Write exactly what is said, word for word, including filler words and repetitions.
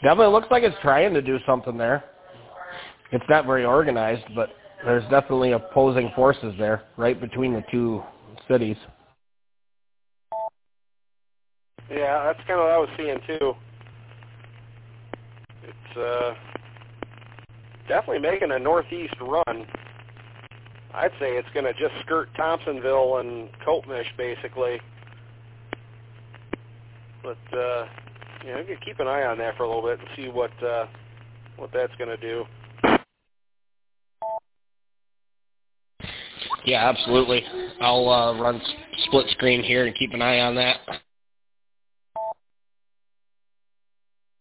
Definitely looks like it's trying to do something there. It's not very organized, but there's definitely opposing forces there, right between the two cities. Yeah, that's kind of what I was seeing too. It's uh, definitely making a northeast run. I'd say it's going to just skirt Thompsonville and Coltmish, basically. But, uh, you know, you can keep an eye on that for a little bit and see what uh, what that's going to do. Yeah, absolutely. I'll uh, run split screen here and keep an eye on that.